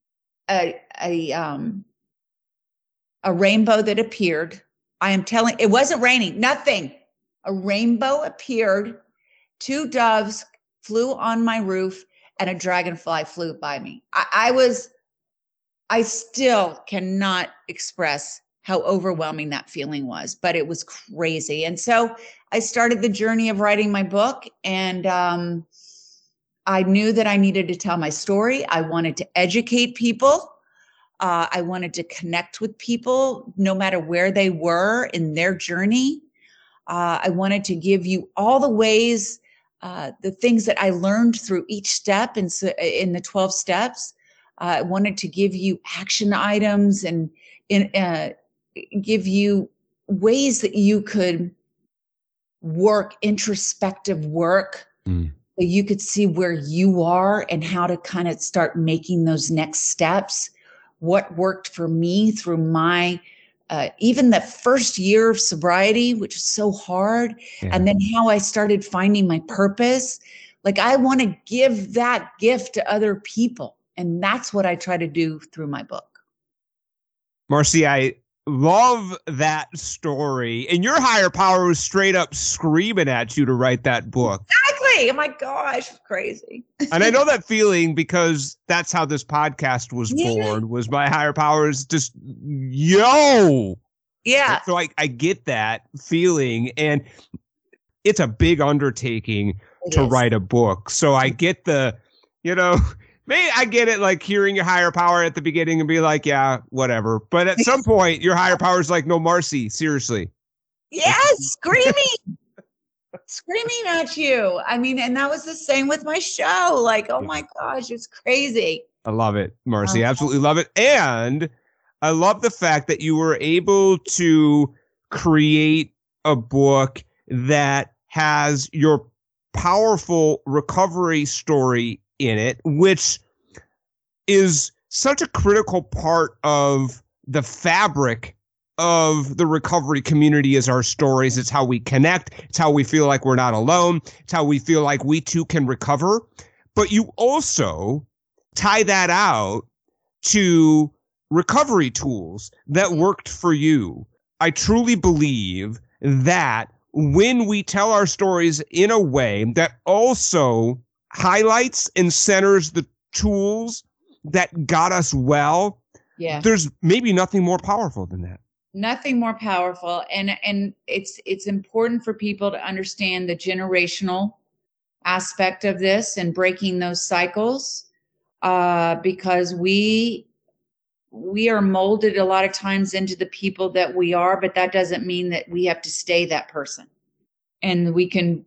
a, a, um, a rainbow that appeared. I am telling, it wasn't raining, nothing. A rainbow appeared. Two doves flew on my roof and a dragonfly flew by me. I, I was, I still cannot express how overwhelming that feeling was, but it was crazy. And so I started the journey of writing my book, and um, I knew that I needed to tell my story. I wanted to educate people. Uh, I wanted to connect with people no matter where they were in their journey. Uh, I wanted to give you all the ways, uh, the things that I learned through each step in, in the twelve steps. Uh, I wanted to give you action items and in, uh, give you ways that you could work introspective work. Mm. So you could see where you are and how to kind of start making those next steps. What worked for me through my uh, even the first year of sobriety, which is so hard, Yeah. and then how I started finding my purpose. Like, I want to give that gift to other people. And that's what I try to do through my book. Marcy, I love that story. And your higher power was straight up screaming at you to write that book. Exactly. Oh my gosh, crazy. And I know that feeling because that's how this podcast was Yeah. born, was my higher power is just, yo. Yeah. So I, I get that feeling. And it's a big undertaking It to is. write a book. So I get the, you know, maybe I get it, like hearing your higher power at the beginning and be like, yeah, whatever. But at some point, your higher power is like, no, Marcy, seriously. Yes, screaming, screaming at you. I mean, and that was the same with my show. Like, oh my gosh, it's crazy. I love it, Marcy. Oh. Absolutely love it. And I love the fact that you were able to create a book that has your powerful recovery story in it, which is such a critical part of the fabric of the recovery community is our stories. It's how we connect. It's how we feel like we're not alone. It's how we feel like we too can recover. But you also tie that out to recovery tools that worked for you. I truly believe that when we tell our stories in a way that also highlights and centers the tools that got us well, Yeah. there's maybe nothing more powerful than that. Nothing more powerful. And and it's it's important for people to understand the generational aspect of this and breaking those cycles, uh, because we we are molded a lot of times into the people that we are, but that doesn't mean that we have to stay that person. And we can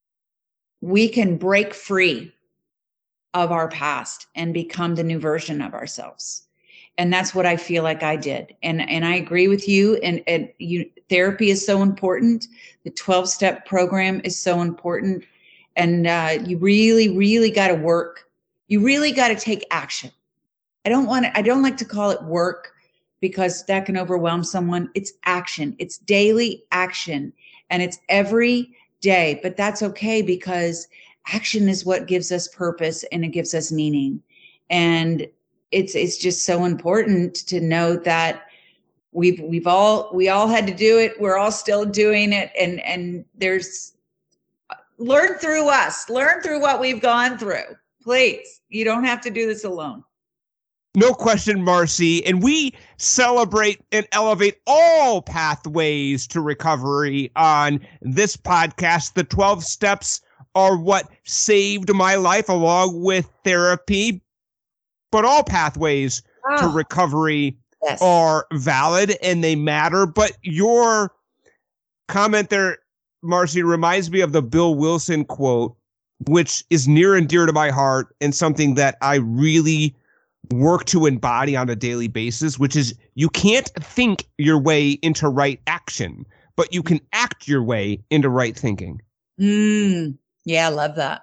we can break free of our past and become the new version of ourselves. And that's what I feel like I did. And and I agree with you. And, and you, therapy is so important. The twelve-step program is so important. And uh, you really, really got to work. You really got to take action. I don't want to, I don't like to call it work because that can overwhelm someone. It's action. It's daily action. And it's every day. But that's okay because action is what gives us purpose and it gives us meaning. And it's it's just so important to know that we've we've all we all had to do it. We're all still doing it. And and there's learn through us. Learn through what we've gone through. Please. You don't have to do this alone. No question, Marcy. And we celebrate and elevate all pathways to recovery on this podcast. The twelve steps are what saved my life along with therapy. But all pathways Oh, to recovery yes. are valid and they matter. But your comment there, Marcy, reminds me of the Bill Wilson quote, which is near and dear to my heart and something that I really work to embody on a daily basis, which is you can't think your way into right action, but you can act your way into right thinking. Mm, yeah, I love that.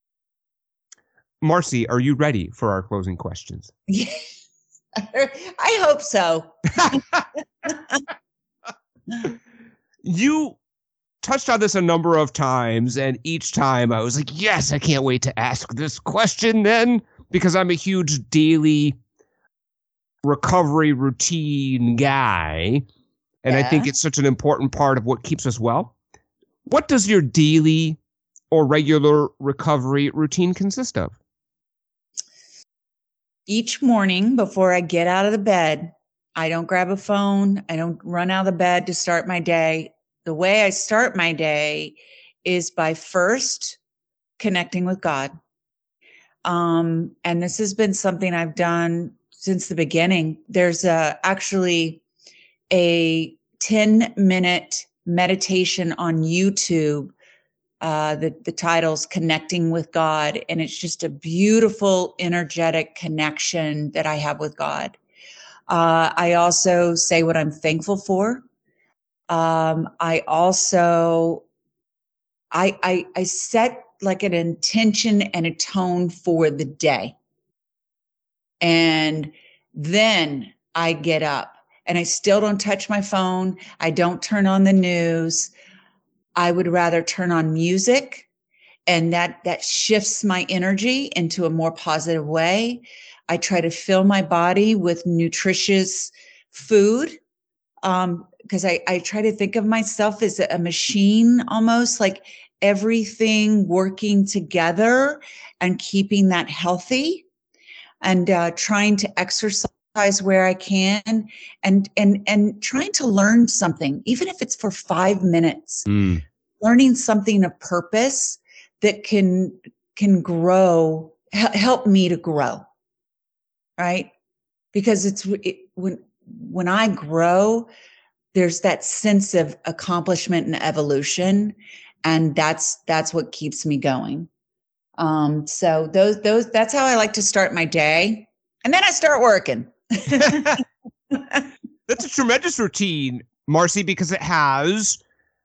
Marcy, are you ready for our closing questions? Yes. I hope so. You touched on this a number of times, and each time I was like, yes, I can't wait to ask this question then, because I'm a huge daily recovery routine guy, and I think Yeah. it's such an important part of what keeps us well. What does your daily or regular recovery routine consist of? Each morning before I get out of the bed, I don't grab a phone. I don't run out of the bed to start my day. The way I start my day is by first connecting with God. Um, and this has been something I've done since the beginning. There's a, actually a ten minute meditation on YouTube. Uh, the, the title's Connecting with God. And it's just a beautiful, energetic connection that I have with God. Uh, I also say what I'm thankful for. Um, I also, I, I, I set like an intention and a tone for the day. And then I get up and I still don't touch my phone. I don't turn on the news. I would rather turn on music, and that that shifts my energy into a more positive way. I try to fill my body with nutritious food, um, because I, I try to think of myself as a machine, almost like everything working together and keeping that healthy, and uh, trying to exercise where I can, and and and trying to learn something, even if it's for five minutes, Mm. learning something of purpose that can can grow, help me to grow, right? Because it's it, when when I grow, there's that sense of accomplishment and evolution, and that's that's what keeps me going. Um, so those those that's how I like to start my day, and then I start working. That's a tremendous routine, Marcy, because it has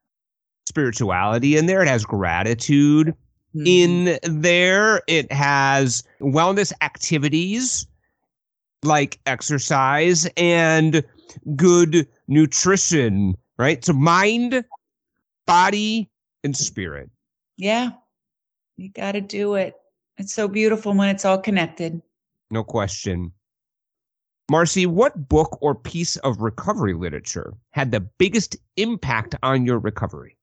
spirituality in there. It has gratitude mm-hmm. in there. It has wellness activities like exercise and good nutrition, right? So mind, body, and spirit. Yeah, you got to do it. It's so beautiful when it's all connected. No question. Marcy, what book or piece of recovery literature had the biggest impact on your recovery?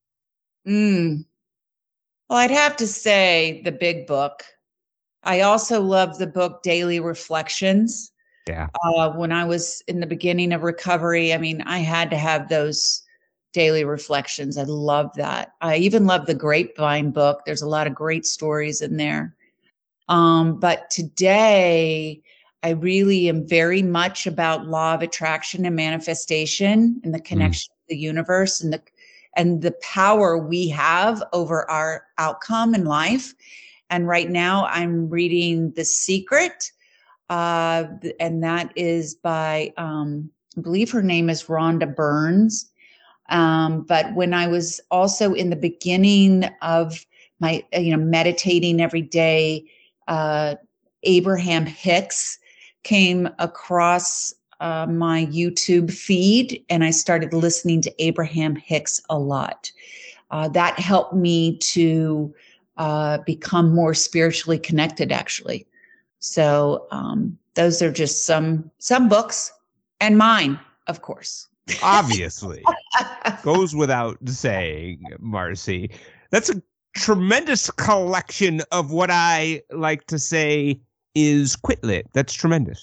Mm. Well, I'd have to say The Big Book. I also love the book Daily Reflections. Yeah. Uh, when I was in the beginning of recovery, I mean, I had to have those daily reflections. I love that. I even love the Grapevine book. There's a lot of great stories in there. Um, but today, I really am very much about law of attraction and manifestation and the connection mm. to the universe and the and the power we have over our outcome in life. And right now, I'm reading The Secret. Uh, and that is by, um, I believe her name is Rhonda Burns. Um, but when I was also in the beginning of my, you know, meditating every day, uh, Abraham Hicks came across uh, my YouTube feed, and I started listening to Abraham Hicks a lot. Uh, that helped me to uh, become more spiritually connected, actually. So um, those are just some some books, and mine, of course. Obviously. Goes without saying, Marcy. That's a tremendous collection of what I like to say is Quitlet. That's tremendous.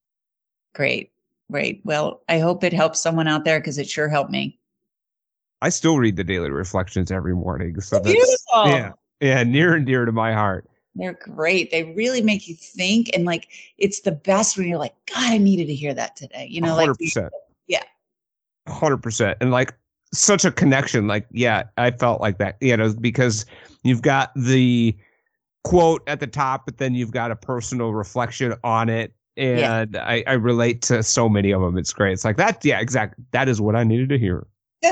Great. Great. Well, I hope it helps someone out there, because it sure helped me. I still read the Daily Reflections every morning. So that's, beautiful. Yeah, yeah, near and dear to my heart. They're great. They really make you think, and like it's the best when you're like, God, I needed to hear that today. You know, one hundred percent. Like, yeah, one hundred percent. And like such a connection. Like, yeah, I felt like that. You know, because you've got the quote at the top, but then you've got a personal reflection on it. And yeah. I, I relate to so many of them. It's great. It's like that. Yeah, exactly. That is what I needed to hear.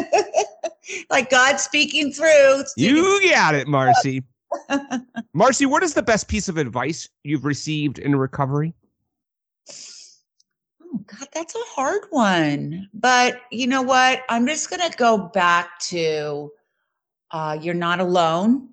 Like God speaking through. You got it, Marcy. Marcy, what is the best piece of advice you've received in recovery? Oh, God, that's a hard one. But you know what? I'm just going to go back to uh, you're not alone.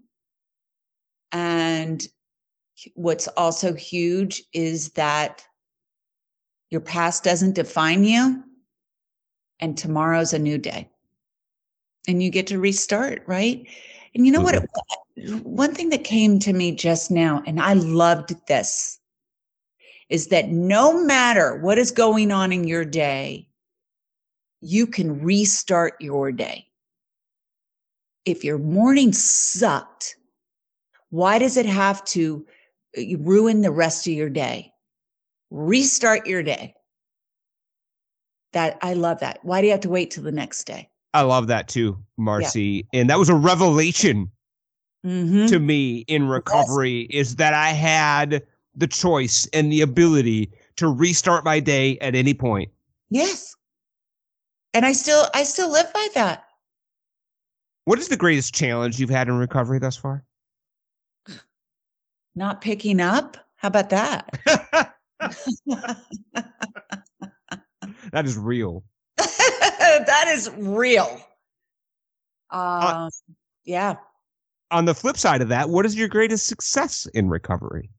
And what's also huge is that your past doesn't define you, and tomorrow's a new day. And you get to restart, right? And you know mm-hmm. what? One thing that came to me just now, and I loved this, is that no matter what is going on in your day, you can restart your day. If your morning sucked, why does it have to ruin the rest of your day? Restart your day. That I love that. Why do you have to wait till the next day? I love that too, Marcy. Yeah. And that was a revelation mm-hmm. to me in recovery, yes. is that I had the choice and the ability to restart my day at any point. Yes. And I still, I still live by that. What is the greatest challenge you've had in recovery thus far? Not picking up. How about that? That is real. That is real. Um, Uh, yeah. On the flip side of that, what is your greatest success in recovery?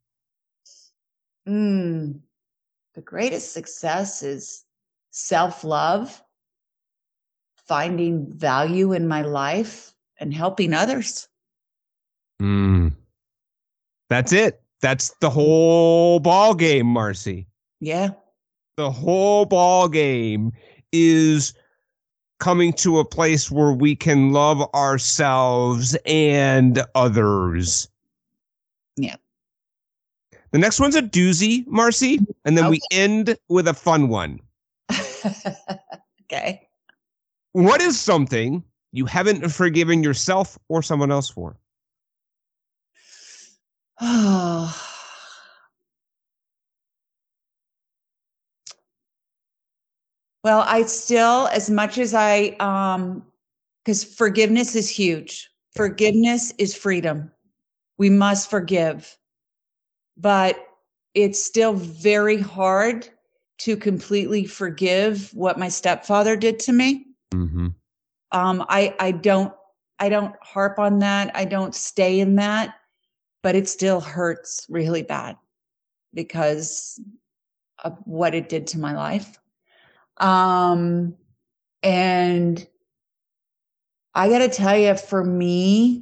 Mm, the greatest success is self-love, finding value in my life, and helping others. Mm. That's it. That's the whole ball game, Marcy. Yeah. The whole ball game is coming to a place where we can love ourselves and others. Yeah. The next one's a doozy, Marcy, and then Okay. we end with a fun one. Okay. What is something you haven't forgiven yourself or someone else for? Oh. Well, I still, as much as I, um, because forgiveness is huge. Forgiveness is freedom. We must forgive. But it's still very hard to completely forgive what my stepfather did to me. Mm-hmm. Um, I, I don't, I don't harp on that. I don't stay in that, but it still hurts really bad because of what it did to my life. Um, and I got to tell you, for me,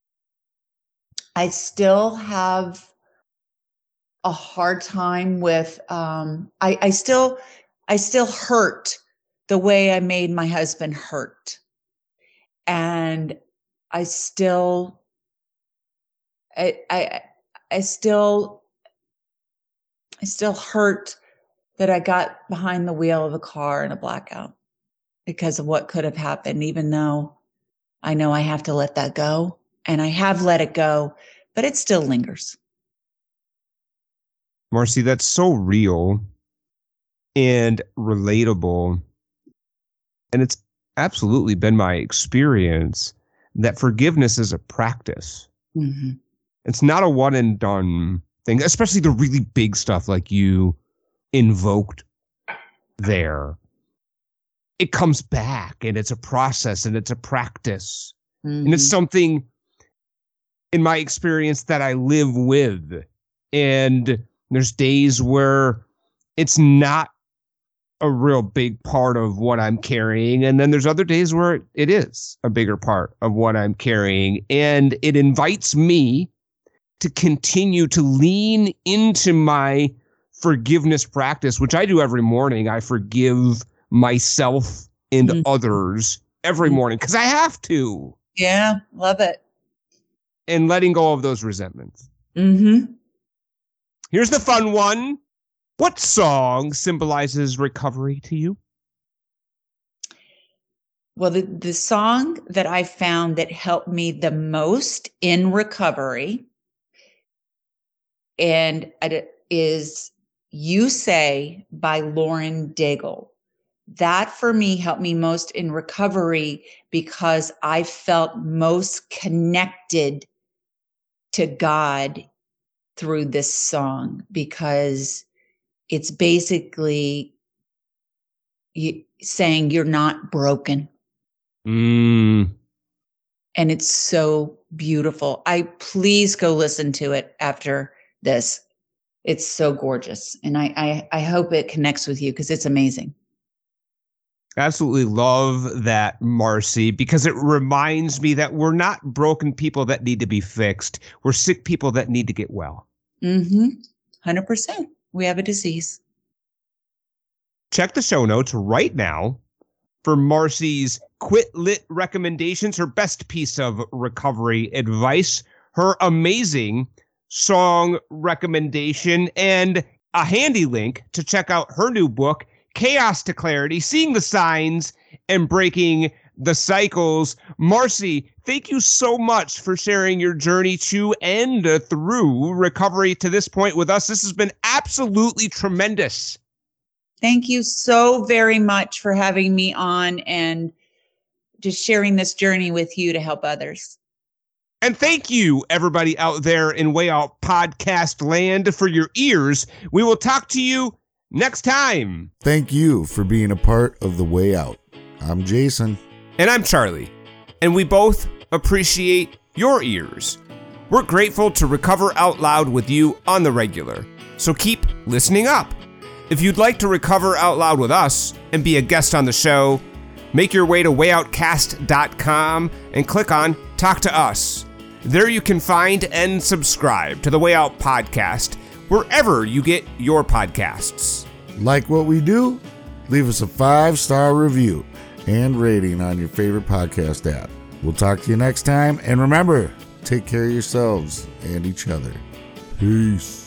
I still have a hard time with, um, I, I still, I still hurt the way I made my husband hurt. And I still, I, I, I still, I still hurt that I got behind the wheel of a car in a blackout because of what could have happened, even though I know I have to let that go, and I have let it go, but it still lingers. Marcy, that's so real and relatable. And it's absolutely been my experience that forgiveness is a practice. Mm-hmm. It's not a one and done thing, especially the really big stuff like you invoked there. It comes back and it's a process and it's a practice. Mm-hmm. And it's something, in my experience, that I live with. And there's days where it's not a real big part of what I'm carrying. And then there's other days where it is a bigger part of what I'm carrying. And it invites me to continue to lean into my forgiveness practice, which I do every morning. I forgive myself and mm-hmm. others every morning because I have to. Yeah, love it. And letting go of those resentments. Mm-hmm. Here's the fun one. What song symbolizes recovery to you? Well, the, the song that I found that helped me the most in recovery and it is You Say by Lauren Daigle. That for me helped me most in recovery because I felt most connected to God through this song, because it's basically you, saying you're not broken. Mm. And it's so beautiful. I please go listen to it after this. It's so gorgeous. And I, I, I hope it connects with you because it's amazing. Absolutely love that, Marcy, because it reminds me that we're not broken people that need to be fixed. We're sick people that need to get well. Mm-hmm. one hundred percent. We have a disease. Check the show notes right now for Marcy's Quit Lit recommendations, her best piece of recovery advice, her amazing song recommendation, and a handy link to check out her new book, Chaos to Clarity, Seeing the Signs and Breaking the Cycles. Marcy, thank you so much for sharing your journey to and through recovery to this point with us. This has been absolutely tremendous. Thank you so very much for having me on and just sharing this journey with you to help others. And thank you, everybody out there in Way Out Podcast Land, for your ears. We will talk to you next time. Thank you for being a part of The Way Out. I'm Jason. And I'm Charlie. And we both appreciate your ears. We're grateful to recover out loud with you on the regular. So keep listening up. If you'd like to recover out loud with us and be a guest on the show, make your way to way out cast dot com and click on Talk to Us. There you can find and subscribe to the Way Out Podcast wherever you get your podcasts. Like what we do? Leave us a five-star review and rating on your favorite podcast app. We'll talk to you next time, and remember, take care of yourselves and each other. Peace.